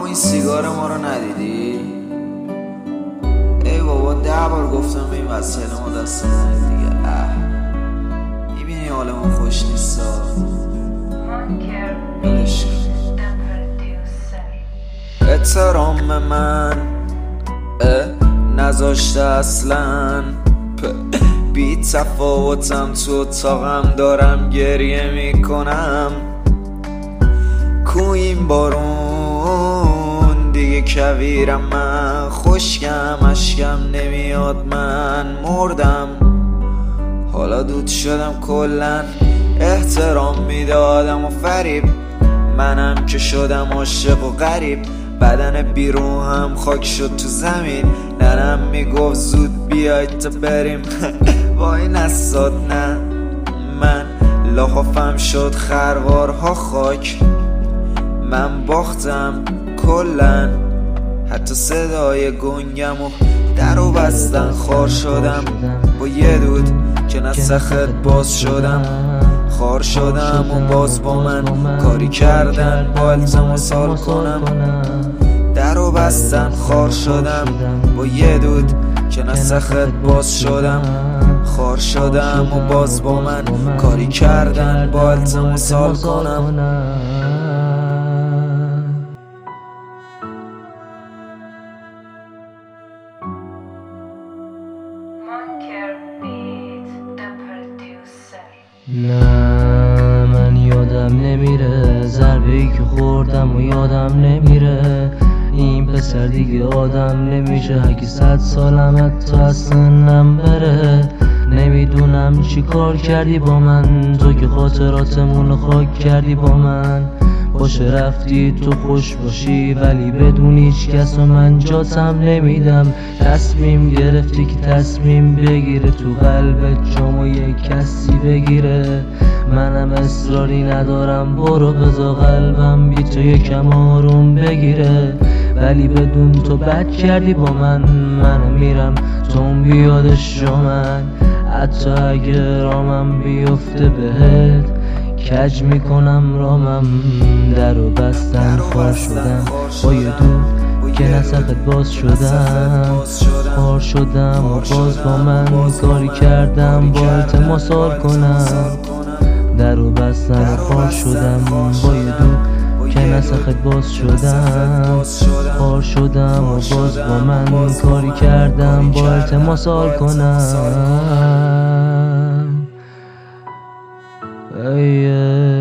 این سیگار ما رو ندیدی؟ ای بابا 10 بار گفتم به این وسایل ما دست نزنید دیگه. میبینی حالمون خوش نیستا. ولش کن. احترام من نذاشته اصلا، بی تفاوتم تو اتاقم دارم گریه میکنم. کو این بارون دیگه کویرم، من خشکم اشکم نمیاد، من مردم حالا دود شدم کلن. احترام میدادم و فریب، منم که شدم عاشق و غریب. بدن بیروهم خاک شد تو زمین، ننم میگفت زود بیاید تا بریم. وای نساد نه، من لحافم شد خروارها خاک. من باختم کلن، حتی صدای گنگم و در و بستن خار شدم. با یه دود که نسخت باز شدم، خار شدم و باز با من کاری کردن با التماس حال کنم. در و بستن خار شدم، با یه دود که نسخت باز شدم، خار شدم و باز با من کاری کردن با التماس حال کنم. نه من یادم نمیره ضربه‌ای که خوردم و یادم نمیره. این پسر دیگه آدم نمیشه، اگه 100 سالم حتی از سنم بره. نمیدونم چی کار کردی با من، تو که خاطراتمون خاک کردی با من. باشه رفتی تو خوش باشی، ولی بدون هیچ کس و من جاتم نمیدم. تصمیم گرفتی که تصمیم بگیره تو قلبت جامو یک کسی بگیره. منم اصراری ندارم، برو بذار قلبم بی تو یکم آروم بگیره. ولی بدون تو بد کردی با من، منم میرم تو بیادش جا من. حتی اگه رامم بیفته بهت کج میکنم رامم. در و بستن خار شدم، با یه دود که نسخت باز شدم، خار شدم و باز با من کاری کردم با التماس حال کنم. در و بستن خار شدم، با یه دود که نسخت باز شدم، خار شدم و باز با من کاری کردم با التماس حال کنم.